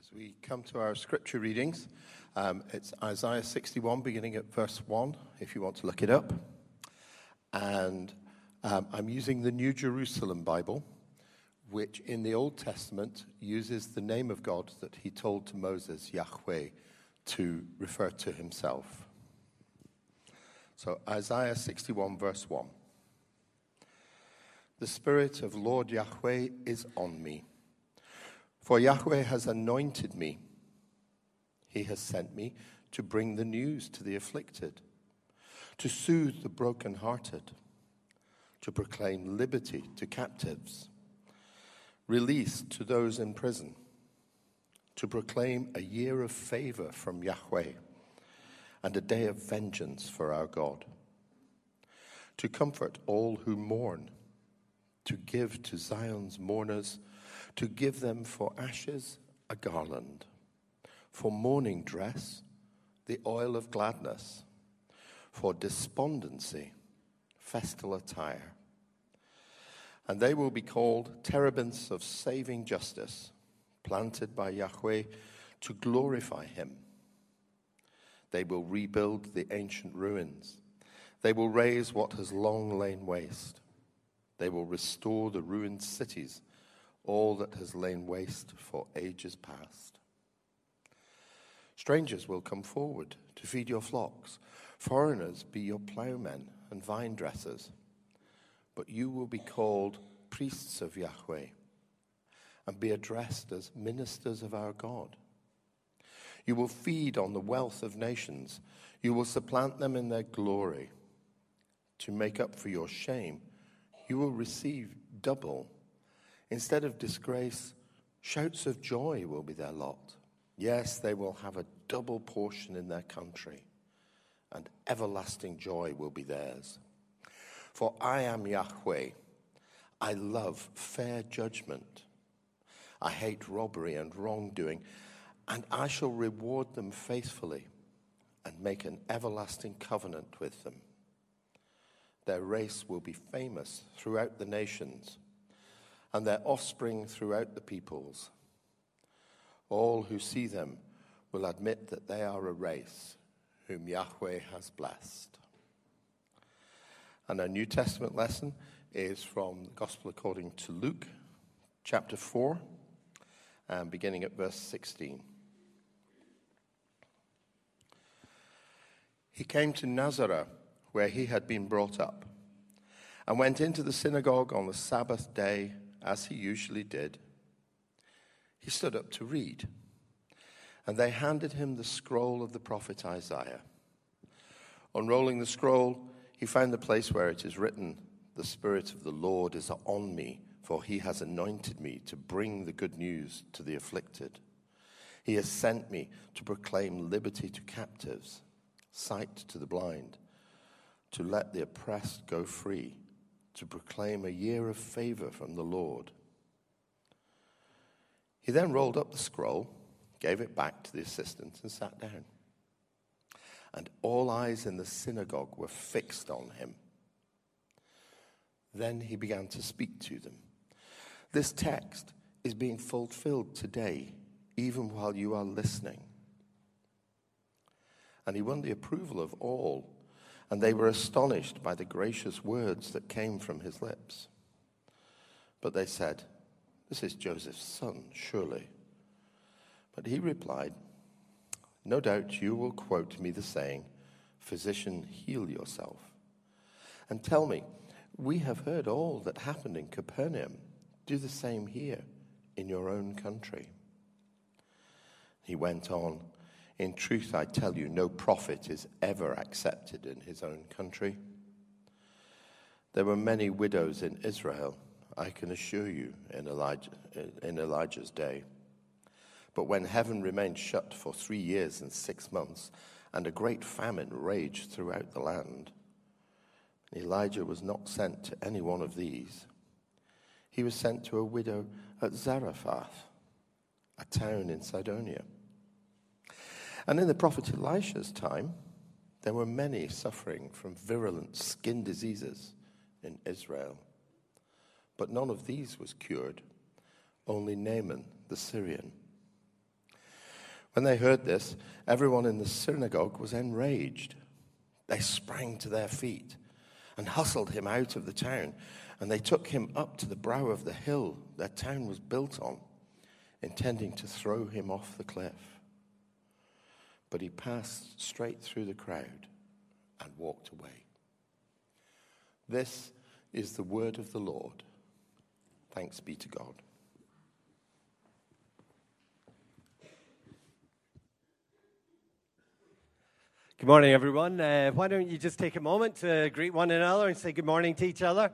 As we come to our scripture readings, it's Isaiah 61, beginning at verse 1, if you want to look it up. And I'm using the New Jerusalem Bible, which in the Old Testament uses the name of God that he told to Moses, Yahweh, to refer to himself. So Isaiah 61, verse 1. The Spirit of Lord Yahweh is on me, for Yahweh has anointed me. He has sent me to bring the news to the afflicted, to soothe the brokenhearted, to proclaim liberty to captives, release to those in prison, to proclaim a year of favor from Yahweh and a day of vengeance for our God, to comfort all who mourn, to give to Zion's mourners, to give them for ashes a garland, for mourning dress the oil of gladness, for despondency festal attire. And they will be called terebinths of saving justice, planted by Yahweh to glorify him. They will rebuild the ancient ruins. They will raise what has long lain waste. They will restore the ruined cities, all that has lain waste for ages past. Strangers will come forward to feed your flocks. Foreigners be your plowmen and vine dressers. But you will be called priests of Yahweh and be addressed as ministers of our God. You will feed on the wealth of nations. You will supplant them in their glory. To make up for your shame, you will receive double. Instead of disgrace, shouts of joy will be their lot. Yes, they will have a double portion in their country, and everlasting joy will be theirs. For I am Yahweh. I love fair judgment. I hate robbery and wrongdoing, and I shall reward them faithfully and make an everlasting covenant with them. Their race will be famous throughout the nations, and their offspring throughout the peoples. All who see them will admit that they are a race whom Yahweh has blessed. And our New Testament lesson is from the Gospel according to Luke, chapter 4, beginning at verse 16. He came to Nazareth, where he had been brought up, and went into the synagogue on the Sabbath day, as he usually did. He stood up to read, and they handed him the scroll of the prophet Isaiah. Unrolling the scroll, he found the place where it is written, "The Spirit of the Lord is on me, for he has anointed me to bring the good news to the afflicted. He has sent me to proclaim liberty to captives, sight to the blind, to let the oppressed go free, to proclaim a year of favor from the Lord." He then rolled up the scroll, gave it back to the assistant, and sat down. And all eyes in the synagogue were fixed on him. Then he began to speak to them. This text is being fulfilled today, even while you are listening. And he won the approval of all, and they were astonished by the gracious words that came from his lips. But they said, "This is Joseph's son, surely." But he replied, "No doubt you will quote me the saying, 'Physician, heal yourself.' And tell me, we have heard all that happened in Capernaum. Do the same here in your own country." He went on, "In truth, I tell you, no prophet is ever accepted in his own country. There were many widows in Israel, I can assure you, in Elijah's day. But when heaven remained shut for 3 years and 6 months, and a great famine raged throughout the land, Elijah was not sent to any one of these. He was sent to a widow at Zarephath, a town in Sidonia. And in the prophet Elisha's time, there were many suffering from virulent skin diseases in Israel. But none of these was cured, only Naaman the Syrian. When they heard this, everyone in the synagogue was enraged. They sprang to their feet and hustled him out of the town, and they took him up to the brow of the hill their town was built on, intending to throw him off the cliff. But he passed straight through the crowd and walked away. This is the word of the Lord. Thanks be to God. Good morning, everyone. Why don't you just take a moment to greet one another and say good morning to each other?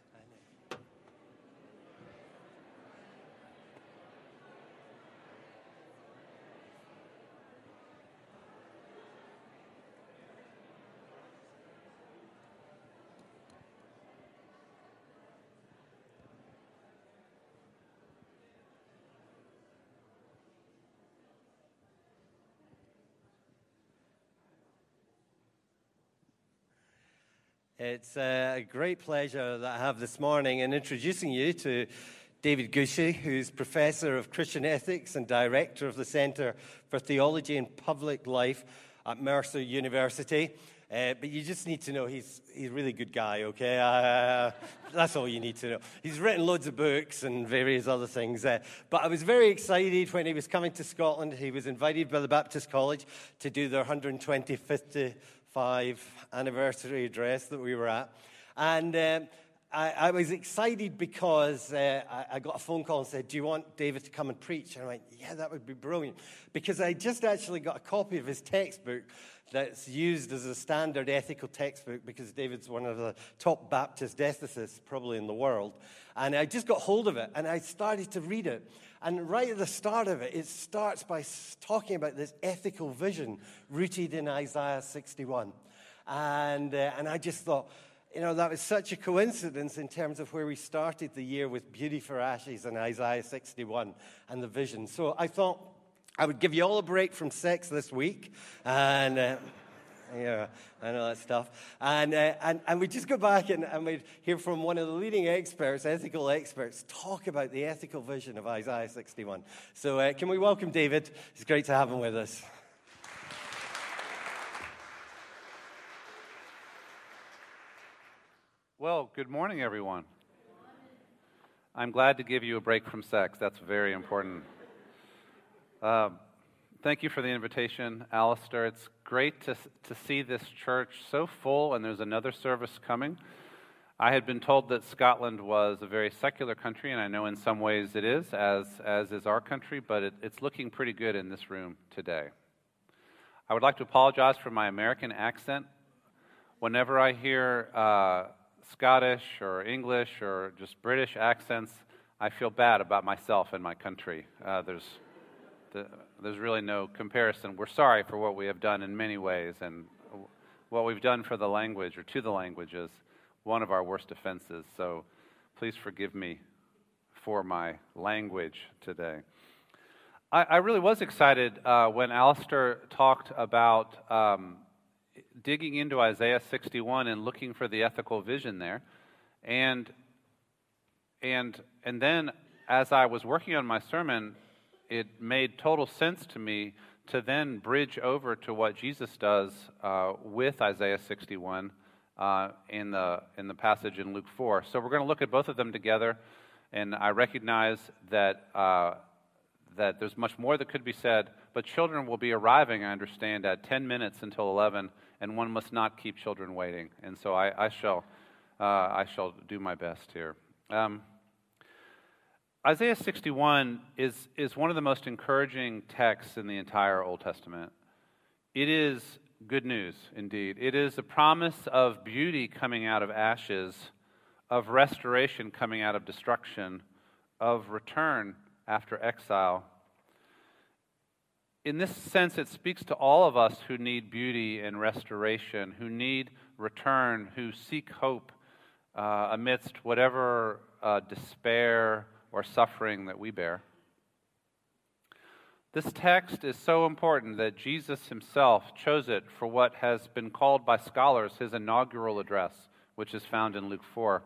It's a great pleasure that I have this morning in introducing you to David Gushee, who's Professor of Christian Ethics and Director of the Center for Theology and Public Life at Mercer University. But you just need to know he's a really good guy, okay? That's all you need to know. He's written loads of books and various other things. But I was very excited when he was coming to Scotland. He was invited by the Baptist College to do their 125th anniversary address that we were at. And I was excited because I got a phone call and said, do you want David to come and preach? And I went, yeah, that would be brilliant. Because I just actually got a copy of his textbook that's used as a standard ethical textbook, because David's one of the top Baptist ethicists probably in the world. And I just got hold of it, and I started to read it. And right at the start of it, it starts by talking about this ethical vision rooted in Isaiah 61. And I just thought, that was such a coincidence in terms of where we started the year with Beauty for Ashes and Isaiah 61 and the vision. So I thought I would give you all a break from sex this week. And yeah, I know that stuff. And we just go back and we'd hear from one of the leading experts, ethical experts, talk about the ethical vision of Isaiah 61. So can we welcome David? It's great to have him with us. Well, good morning, everyone. I'm glad to give you a break from sex. That's very important. Thank you for the invitation, Alistair. It's great to see this church so full, and there's another service coming. I had been told that Scotland was a very secular country, and I know in some ways it is, as is our country, but it's looking pretty good in this room today. I would like to apologize for my American accent. Whenever I hear Scottish or English or just British accents, I feel bad about myself and my country. There's really no comparison. We're sorry for what we have done in many ways, and what we've done for the language or to the language is one of our worst offenses. So please forgive me for my language today. I really was excited when Alistair talked about digging into Isaiah 61 and looking for the ethical vision there. And then as I was working on my sermon, it made total sense to me to then bridge over to what Jesus does with Isaiah 61 in the passage in Luke 4. So we're going to look at both of them together, and I recognize that there's much more that could be said, but children will be arriving, I understand, at 10 minutes until 11, and one must not keep children waiting. And so I shall do my best here. Isaiah 61 is one of the most encouraging texts in the entire Old Testament. It is good news, indeed. It is a promise of beauty coming out of ashes, of restoration coming out of destruction, of return after exile. In this sense, it speaks to all of us who need beauty and restoration, who need return, who seek hope amidst whatever despair or suffering that we bear. This text is so important that Jesus himself chose it for what has been called by scholars his inaugural address, which is found in Luke 4.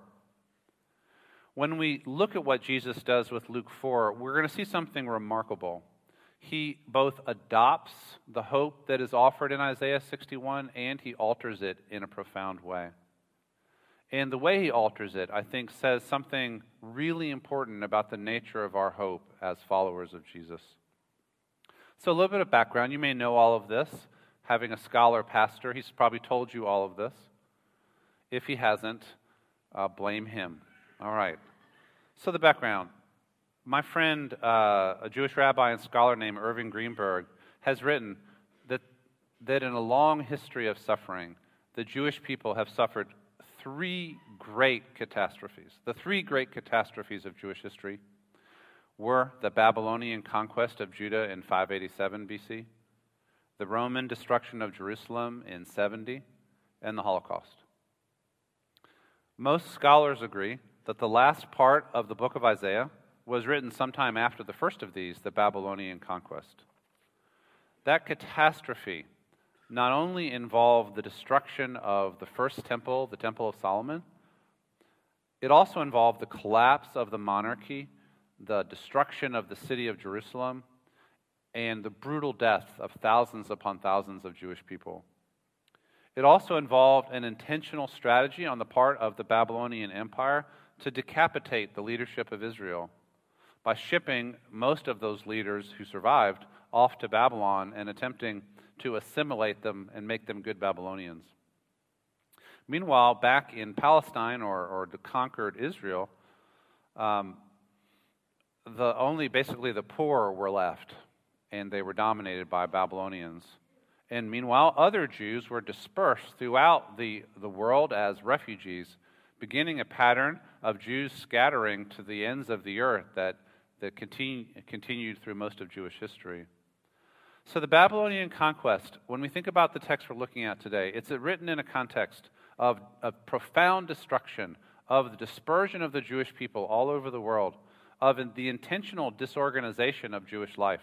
When we look at what Jesus does with Luke 4, we're going to see something remarkable. He both adopts the hope that is offered in Isaiah 61 and he alters it in a profound way. And the way he alters it, I think, says something really important about the nature of our hope as followers of Jesus. So a little bit of background. You may know all of this. Having a scholar pastor, he's probably told you all of this. If he hasn't, blame him. All right. So the background. My friend, a Jewish rabbi and scholar named Irving Greenberg, has written that in a long history of suffering, the Jewish people have suffered three great catastrophes. The three great catastrophes of Jewish history were the Babylonian conquest of Judah in 587 BC, the Roman destruction of Jerusalem in 70, and the Holocaust. Most scholars agree that the last part of the book of Isaiah was written sometime after the first of these, the Babylonian conquest. That catastrophe not only involved the destruction of the first temple, the Temple of Solomon, it also involved the collapse of the monarchy, the destruction of the city of Jerusalem, and the brutal death of thousands upon thousands of Jewish people. It also involved an intentional strategy on the part of the Babylonian Empire to decapitate the leadership of Israel by shipping most of those leaders who survived off to Babylon and attempting to assimilate them and make them good Babylonians. Meanwhile, back in Palestine or the conquered Israel, basically the poor were left, and they were dominated by Babylonians. And meanwhile, other Jews were dispersed throughout the world as refugees, beginning a pattern of Jews scattering to the ends of the earth that continued through most of Jewish history. So the Babylonian conquest, when we think about the text we're looking at today, it's written in a context of profound destruction, of the dispersion of the Jewish people all over the world, of the intentional disorganization of Jewish life,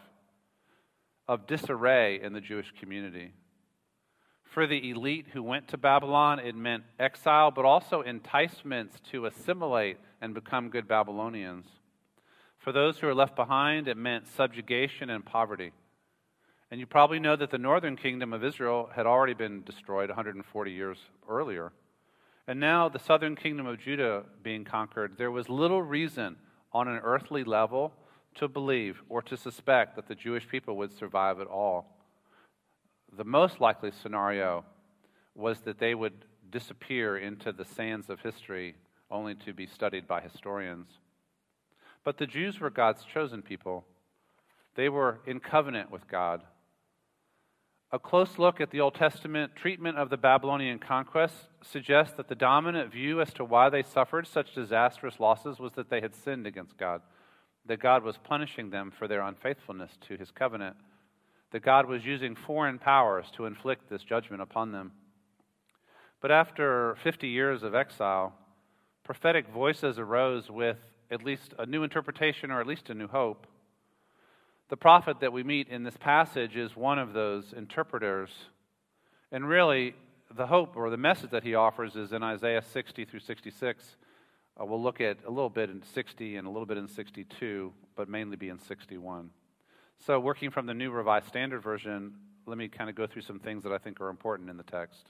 of disarray in the Jewish community. For the elite who went to Babylon, it meant exile, but also enticements to assimilate and become good Babylonians. For those who were left behind, it meant subjugation and poverty. And you probably know that the northern kingdom of Israel had already been destroyed 140 years earlier. And now the southern kingdom of Judah being conquered, there was little reason on an earthly level to believe or to suspect that the Jewish people would survive at all. The most likely scenario was that they would disappear into the sands of history, only to be studied by historians. But the Jews were God's chosen people. They were in covenant with God. A close look at the Old Testament treatment of the Babylonian conquest suggests that the dominant view as to why they suffered such disastrous losses was that they had sinned against God, that God was punishing them for their unfaithfulness to his covenant, that God was using foreign powers to inflict this judgment upon them. But after 50 years of exile, prophetic voices arose with at least a new interpretation or at least a new hope. The prophet that we meet in this passage is one of those interpreters. And really, the hope or the message that he offers is in Isaiah 60 through 66. We'll look at a little bit in 60 and a little bit in 62, but mainly be in 61. So working from the New Revised Standard Version, let me kind of go through some things that I think are important in the text.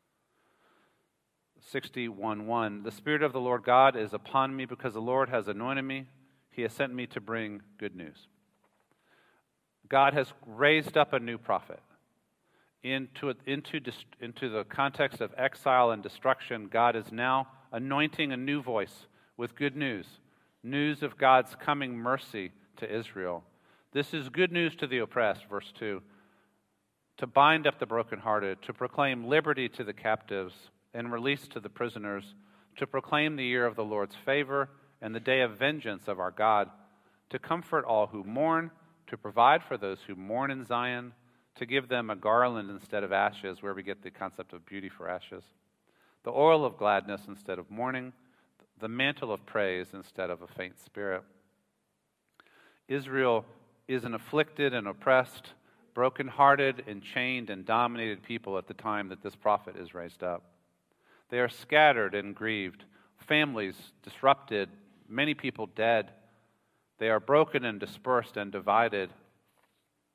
61:1, the Spirit of the Lord God is upon me because the Lord has anointed me. He has sent me to bring good news. God has raised up a new prophet. Into the context of exile and destruction, God is now anointing a new voice with good news, news of God's coming mercy to Israel. This is good news to the oppressed, verse 2, to bind up the brokenhearted, to proclaim liberty to the captives and release to the prisoners, to proclaim the year of the Lord's favor and the day of vengeance of our God, to comfort all who mourn, to provide for those who mourn in Zion, to give them a garland instead of ashes, where we get the concept of beauty for ashes, the oil of gladness instead of mourning, the mantle of praise instead of a faint spirit. Israel is an afflicted and oppressed, brokenhearted and chained and dominated people at the time that this prophet is raised up. They are scattered and grieved, families disrupted, many people dead. They are broken and dispersed and divided.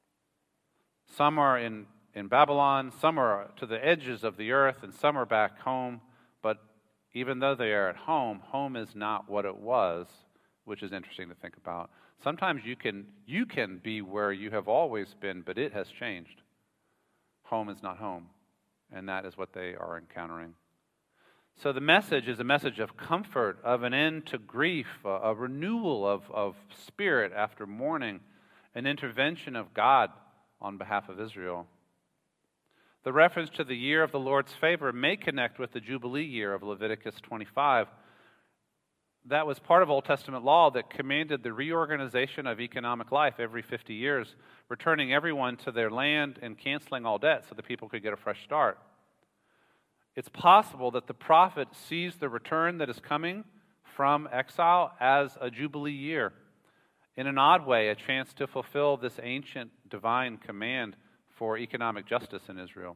Some are in Babylon, some are to the edges of the earth, and some are back home. But even though they are at home, home is not what it was, which is interesting to think about. Sometimes you can be where you have always been, but it has changed. Home is not home, and that is what they are encountering. So the message is a message of comfort, of an end to grief, a renewal of spirit after mourning, an intervention of God on behalf of Israel. The reference to the year of the Lord's favor may connect with the Jubilee year of Leviticus 25. That was part of Old Testament law that commanded the reorganization of economic life every 50 years, returning everyone to their land and canceling all debt so the people could get a fresh start. It's possible that the prophet sees the return that is coming from exile as a Jubilee year. In an odd way, a chance to fulfill this ancient divine command for economic justice in Israel.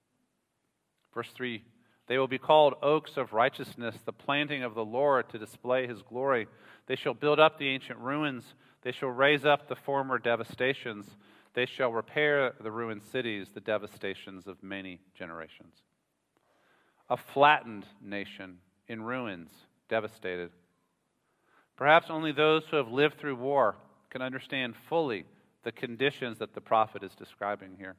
Verse 3, they will be called oaks of righteousness, the planting of the Lord to display his glory. They shall build up the ancient ruins. They shall raise up the former devastations. They shall repair the ruined cities, the devastations of many generations. A flattened nation in ruins, devastated. Perhaps only those who have lived through war can understand fully the conditions that the prophet is describing here.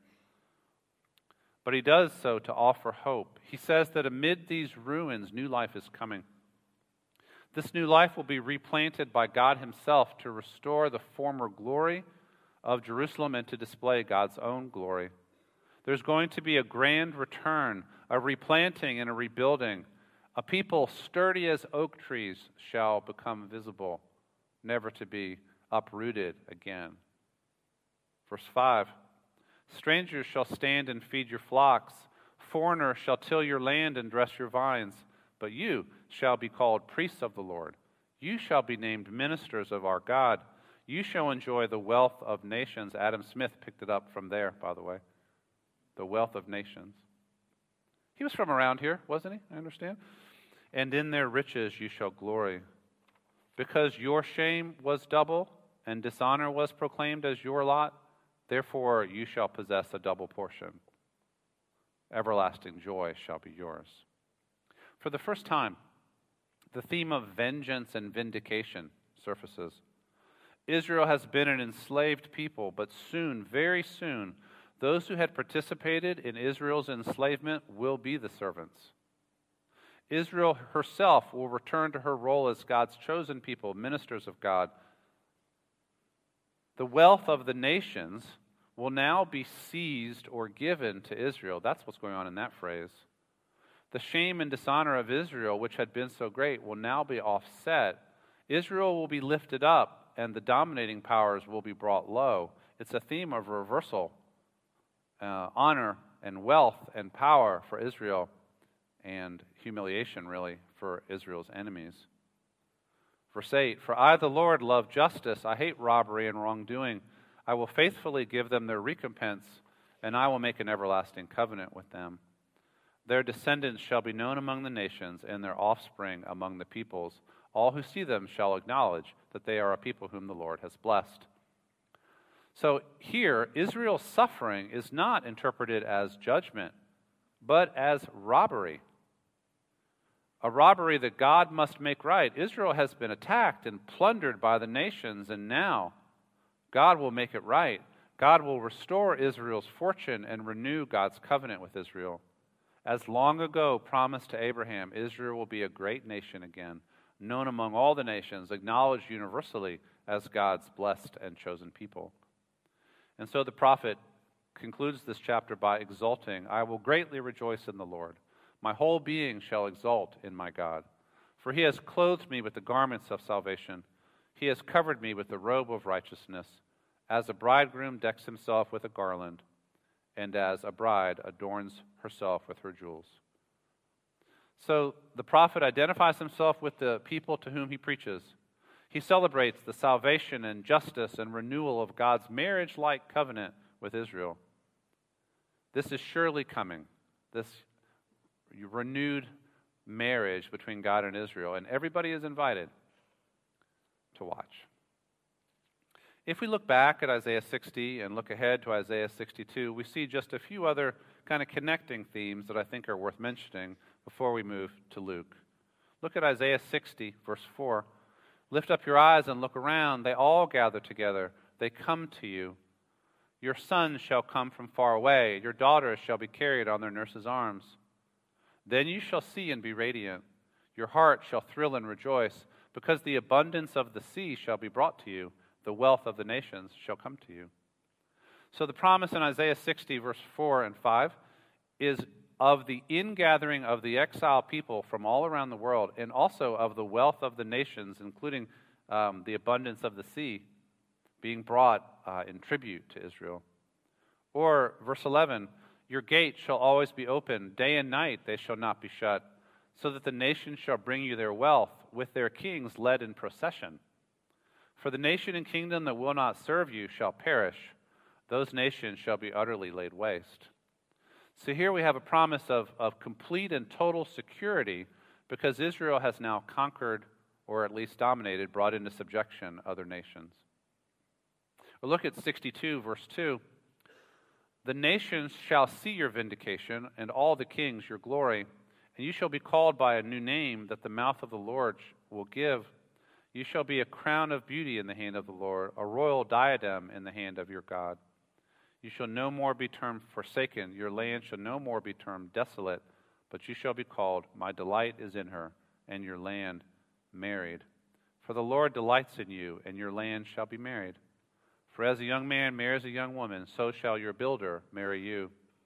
But he does so to offer hope. He says that amid these ruins, new life is coming. This new life will be replanted by God himself to restore the former glory of Jerusalem and to display God's own glory. There's going to be a grand return, a replanting and a rebuilding. A people sturdy as oak trees shall become visible, never to be uprooted again. Verse 5, strangers shall stand and feed your flocks. Foreigners shall till your land and dress your vines. But you shall be called priests of the Lord. You shall be named ministers of our God. You shall enjoy the wealth of nations. Adam Smith picked it up from there, by the way. The wealth of nations. He was from around here, wasn't he? I understand. And in their riches you shall glory. Because your shame was double and dishonor was proclaimed as your lot, therefore you shall possess a double portion. Everlasting joy shall be yours. For the first time, the theme of vengeance and vindication surfaces. Israel has been an enslaved people, but soon, very soon, those who had participated in Israel's enslavement will be the servants. Israel herself will return to her role as God's chosen people, ministers of God. The wealth of the nations will now be seized or given to Israel. That's what's going on in that phrase. The shame and dishonor of Israel, which had been so great, will now be offset. Israel will be lifted up, and the dominating powers will be brought low. It's a theme of reversal. Honor and wealth and power for Israel, and humiliation, really, for Israel's enemies. Verse 8, for I, the Lord, love justice. I hate robbery and wrongdoing. I will faithfully give them their recompense, and I will make an everlasting covenant with them. Their descendants shall be known among the nations, and their offspring among the peoples. All who see them shall acknowledge that they are a people whom the Lord has blessed. So here, Israel's suffering is not interpreted as judgment, but as robbery. A robbery that God must make right. Israel has been attacked and plundered by the nations, and now God will make it right. God will restore Israel's fortune and renew God's covenant with Israel. As long ago promised to Abraham, Israel will be a great nation again, known among all the nations, acknowledged universally as God's blessed and chosen people. And so the prophet concludes this chapter by exulting, I will greatly rejoice in the Lord. My whole being shall exult in my God. For he has clothed me with the garments of salvation. He has covered me with the robe of righteousness, as a bridegroom decks himself with a garland, and as a bride adorns herself with her jewels. So the prophet identifies himself with the people to whom he preaches. He celebrates the salvation and justice and renewal of God's marriage-like covenant with Israel. This is surely coming, this renewed marriage between God and Israel, and everybody is invited to watch. If we look back at Isaiah 60 and look ahead to Isaiah 62, we see just a few other kind of connecting themes that I think are worth mentioning before we move to Luke. Look at Isaiah 60, verse 4. Lift up your eyes and look around. They all gather together. They come to you. Your sons shall come from far away. Your daughters shall be carried on their nurses' arms. Then you shall see and be radiant. Your heart shall thrill and rejoice, because the abundance of the sea shall be brought to you. The wealth of the nations shall come to you. So the promise in Isaiah 60, verse 4 and 5, is of the ingathering of the exile people from all around the world, and also of the wealth of the nations, including the abundance of the sea, being brought in tribute to Israel. Or verse 11, your gates shall always be open, day and night they shall not be shut, so that the nations shall bring you their wealth, with their kings led in procession. For the nation and kingdom that will not serve you shall perish. Those nations shall be utterly laid waste. So here we have a promise of complete and total security, because Israel has now conquered, or at least dominated, brought into subjection other nations. Or look at 62, verse 2. The nations shall see your vindication, and all the kings your glory, and you shall be called by a new name that the mouth of the Lord will give. You shall be a crown of beauty in the hand of the Lord, a royal diadem in the hand of your God. You shall no more be termed forsaken. Your land shall no more be termed desolate, but you shall be called, my delight is in her, and your land married. For the Lord delights in you, and your land shall be married. For as a young man marries a young woman, so shall your builder marry you.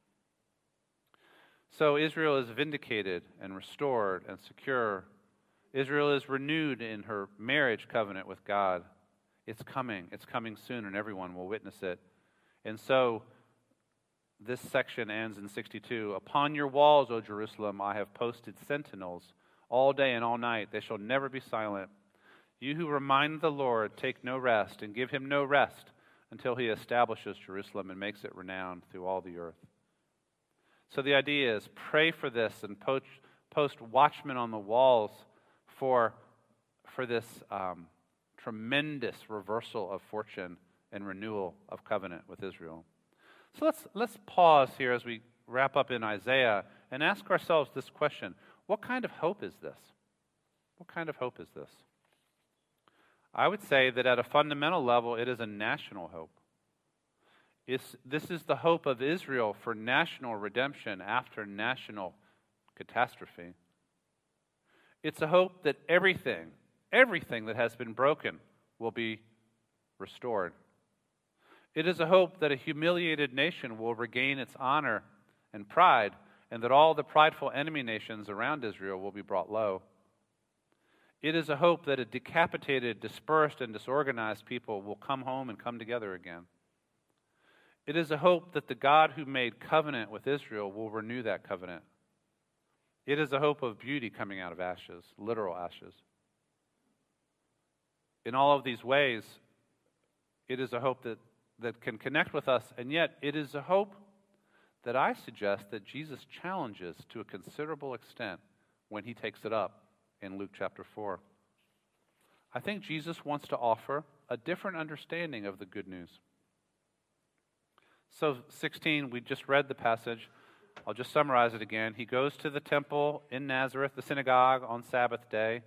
So Israel is vindicated and restored and secure. Israel is renewed in her marriage covenant with God. It's coming soon, and everyone will witness it. And so this section ends in 62. Upon your walls, O Jerusalem, I have posted sentinels all day and all night. They shall never be silent. You who remind the Lord, take no rest, and give him no rest until he establishes Jerusalem and makes it renowned through all the earth. So the idea is pray for this and post watchmen on the walls for this tremendous reversal of fortune and renewal of covenant with Israel. So let's pause here as we wrap up in Isaiah and ask ourselves this question. What kind of hope is this? What kind of hope is this? I would say that at a fundamental level, it is a national hope. This is the hope of Israel for national redemption after national catastrophe. It's a hope that everything that has been broken will be restored. It is a hope that a humiliated nation will regain its honor and pride, and that all the prideful enemy nations around Israel will be brought low. It is a hope that a decapitated, dispersed, and disorganized people will come home and come together again. It is a hope that the God who made covenant with Israel will renew that covenant. It is a hope of beauty coming out of ashes, literal ashes. In all of these ways, it is a hope that can connect with us, and yet it is a hope that I suggest that Jesus challenges to a considerable extent when he takes it up in Luke chapter 4. I think Jesus wants to offer a different understanding of the good news. So 16, we just read the passage. I'll just summarize it again. He goes to the temple in Nazareth, the synagogue, on Sabbath day.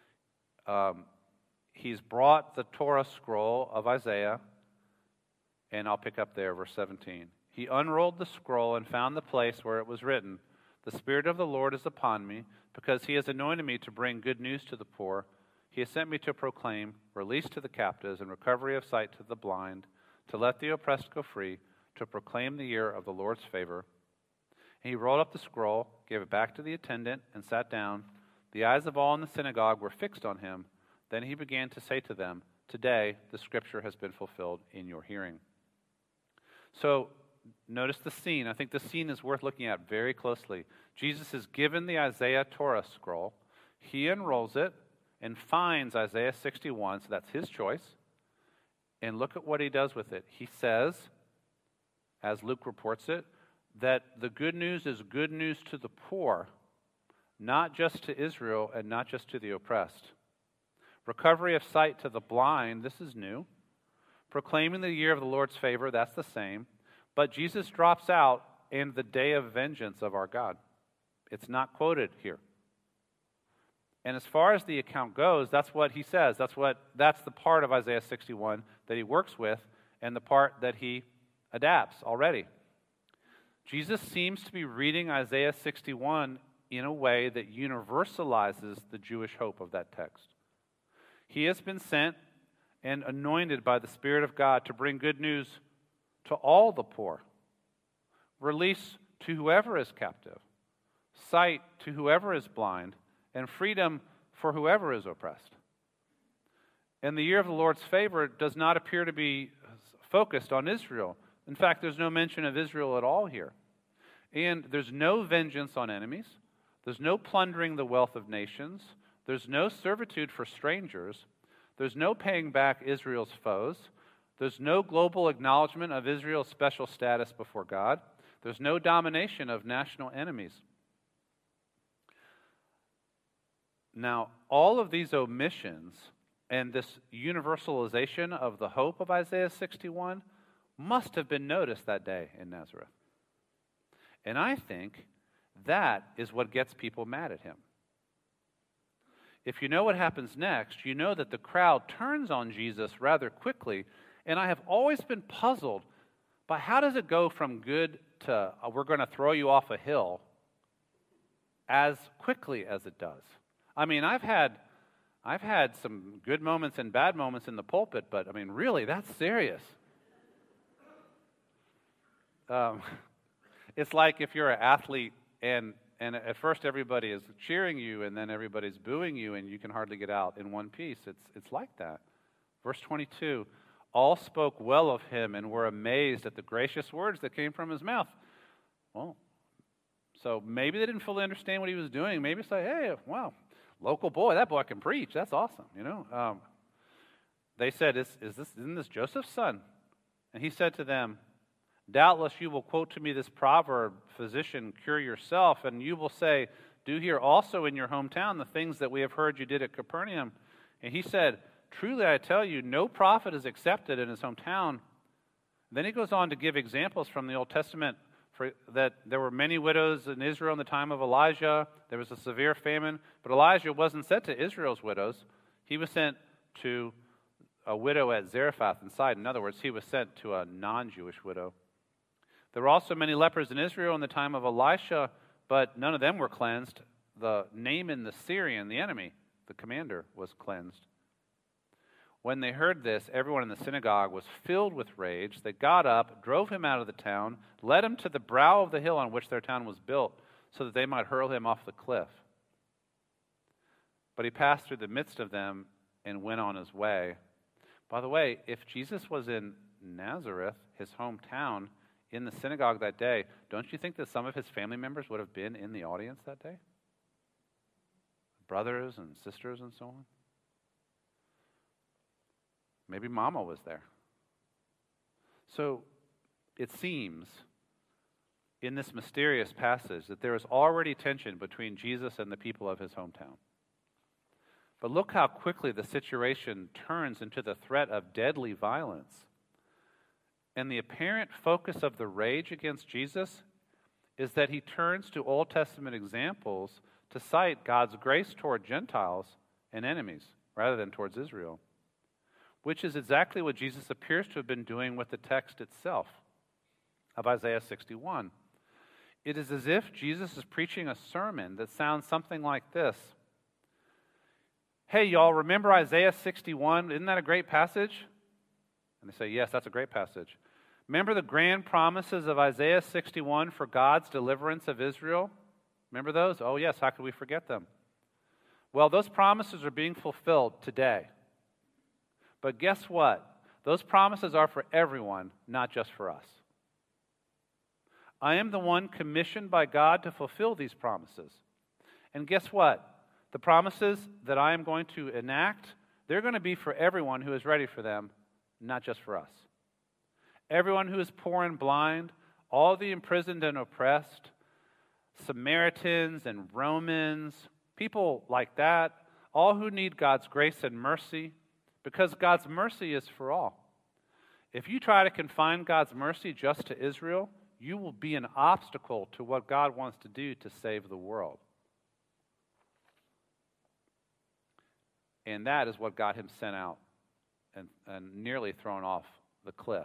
He's brought the Torah scroll of Isaiah, and I'll pick up there, verse 17. He unrolled the scroll and found the place where it was written, "The Spirit of the Lord is upon me, because he has anointed me to bring good news to the poor. He has sent me to proclaim release to the captives and recovery of sight to the blind, to let the oppressed go free, to proclaim the year of the Lord's favor." And he rolled up the scroll, gave it back to the attendant, and sat down. The eyes of all in the synagogue were fixed on him. Then he began to say to them, "Today the scripture has been fulfilled in your hearing." So notice the scene. I think the scene is worth looking at very closely. Jesus is given the Isaiah Torah scroll. He unrolls it and finds Isaiah 61, so that's his choice. And look at what he does with it. He says, as Luke reports it, that the good news is good news to the poor, not just to Israel and not just to the oppressed. Recovery of sight to the blind, this is new. proclaiming the year of the Lord's favor, that's the same. But Jesus drops out, and the day of vengeance of our God. It's not quoted here. And as far as the account goes, that's what he says. That's the part of Isaiah 61 that he works with, and the part that he adapts already. Jesus seems to be reading Isaiah 61 in a way that universalizes the Jewish hope of that text. He has been sent and anointed by the Spirit of God to bring good news to all the poor, release to whoever is captive, sight to whoever is blind, and freedom for whoever is oppressed. And the year of the Lord's favor does not appear to be focused on Israel. In fact, there's no mention of Israel at all here. And there's no vengeance on enemies. There's no plundering the wealth of nations. There's no servitude for strangers. There's no paying back Israel's foes. There's no global acknowledgement of Israel's special status before God. There's no domination of national enemies. Now, all of these omissions and this universalization of the hope of Isaiah 61 must have been noticed that day in Nazareth. And I think that is what gets people mad at him. If you know what happens next, you know that the crowd turns on Jesus rather quickly. And I have always been puzzled by how does it go from good to we're going to throw you off a hill as quickly as it does. I mean, I've had some good moments and bad moments in the pulpit, but I mean, really, that's serious. It's like if you're an athlete and at first everybody is cheering you and then everybody's booing you and you can hardly get out in one piece. It's like that. Verse 22, all spoke well of him and were amazed at the gracious words that came from his mouth. Well, so maybe they didn't fully understand what he was doing. Maybe it's like, hey, wow, local boy, that boy can preach. That's awesome, you know. They said, isn't this Joseph's son? And he said to them, doubtless you will quote to me this proverb, physician, cure yourself, and you will say, do here also in your hometown the things that we have heard you did at Capernaum. And he said, truly I tell you, no prophet is accepted in his hometown. Then he goes on to give examples from the Old Testament that there were many widows in Israel in the time of Elijah. There was a severe famine, but Elijah wasn't sent to Israel's widows. He was sent to a widow at Zarephath in Sidon. In other words, he was sent to a non-Jewish widow. There were also many lepers in Israel in the time of Elisha, but none of them were cleansed. The Naaman the Syrian, the enemy, the commander, was cleansed. When they heard this, everyone in the synagogue was filled with rage. They got up, drove him out of the town, led him to the brow of the hill on which their town was built, so that they might hurl him off the cliff. But he passed through the midst of them and went on his way. By the way, if Jesus was in Nazareth, his hometown, in the synagogue that day, don't you think that some of his family members would have been in the audience that day? Brothers and sisters and so on. Maybe Mama was there. So it seems in this mysterious passage that there is already tension between Jesus and the people of his hometown. But look how quickly the situation turns into the threat of deadly violence. And the apparent focus of the rage against Jesus is that he turns to Old Testament examples to cite God's grace toward Gentiles and enemies rather than towards Israel, which is exactly what Jesus appears to have been doing with the text itself of Isaiah 61. It is as if Jesus is preaching a sermon that sounds something like this. Hey, y'all, remember Isaiah 61? Isn't that a great passage? And they say, yes, that's a great passage. Remember the grand promises of Isaiah 61 for God's deliverance of Israel? Remember those? Oh, yes, how could we forget them? Well, those promises are being fulfilled today. But guess what? Those promises are for everyone, not just for us. I am the one commissioned by God to fulfill these promises. And guess what? The promises that I am going to enact, they're going to be for everyone who is ready for them, not just for us. Everyone who is poor and blind, all the imprisoned and oppressed, Samaritans and Romans, people like that, all who need God's grace and mercy, because God's mercy is for all. If you try to confine God's mercy just to Israel, you will be an obstacle to what God wants to do to save the world. And that is what got him sent out and nearly thrown off the cliff.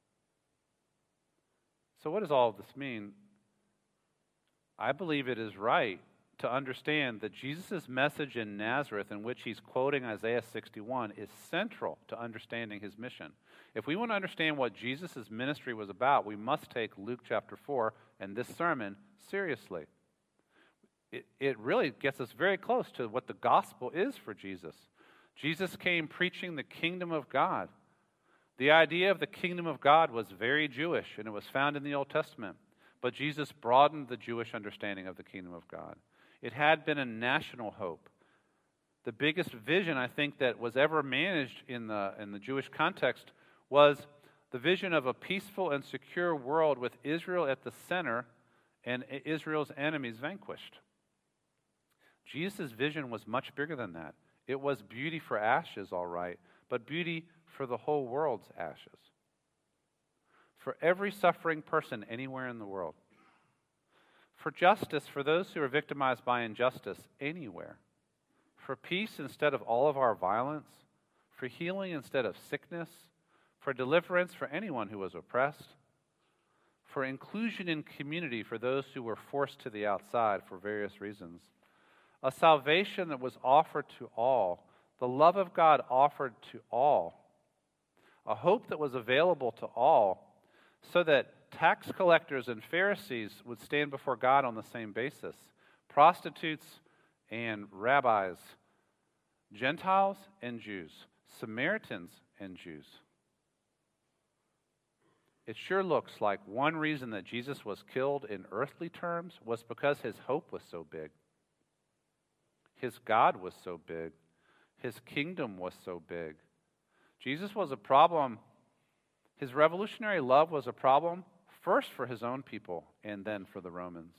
So what does all of this mean? I believe it is right to understand that Jesus' message in Nazareth, in which he's quoting Isaiah 61, is central to understanding his mission. If we want to understand what Jesus' ministry was about, we must take Luke chapter 4 and this sermon seriously. It really gets us very close to what the gospel is for Jesus. Jesus came preaching the kingdom of God. The idea of the kingdom of God was very Jewish, and it was found in the Old Testament. But Jesus broadened the Jewish understanding of the kingdom of God. It had been a national hope. The biggest vision, I think, that was ever managed in the Jewish context was the vision of a peaceful and secure world with Israel at the center and Israel's enemies vanquished. Jesus' vision was much bigger than that. It was beauty for ashes, all right, but beauty for the whole world's ashes. For every suffering person anywhere in the world. For justice for those who are victimized by injustice anywhere. For peace instead of all of our violence. For healing instead of sickness. For deliverance for anyone who was oppressed. For inclusion in community for those who were forced to the outside for various reasons. A salvation that was offered to all. The love of God offered to all. A hope that was available to all, so that tax collectors and Pharisees would stand before God on the same basis. Prostitutes and rabbis, Gentiles and Jews, Samaritans and Jews. It sure looks like one reason that Jesus was killed in earthly terms was because his hope was so big. His God was so big. His kingdom was so big. Jesus was a problem. His revolutionary love was a problem first for his own people and then for the Romans.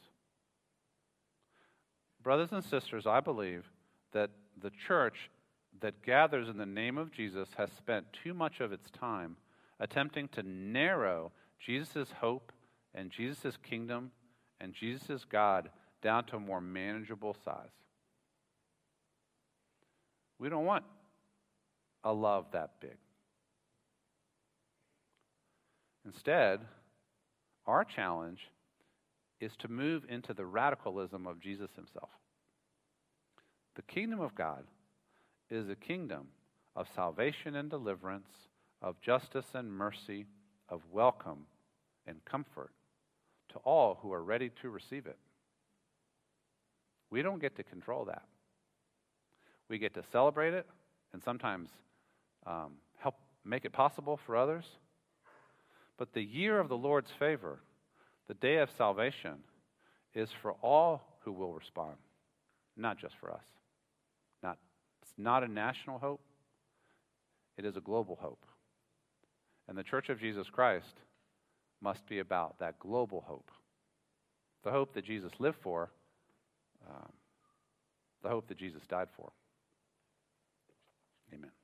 Brothers and sisters, I believe that the church that gathers in the name of Jesus has spent too much of its time attempting to narrow Jesus' hope and Jesus' kingdom and Jesus' God down to a more manageable size. We don't want a love that big. Instead, our challenge is to move into the radicalism of Jesus himself. The kingdom of God is a kingdom of salvation and deliverance, of justice and mercy, of welcome and comfort to all who are ready to receive it. We don't get to control that. We get to celebrate it and sometimes help make it possible for others. But the year of the Lord's favor, the day of salvation, is for all who will respond, not just for us. It's not a national hope. It is a global hope. And the Church of Jesus Christ must be about that global hope. The hope that Jesus lived for, the hope that Jesus died for. Amen.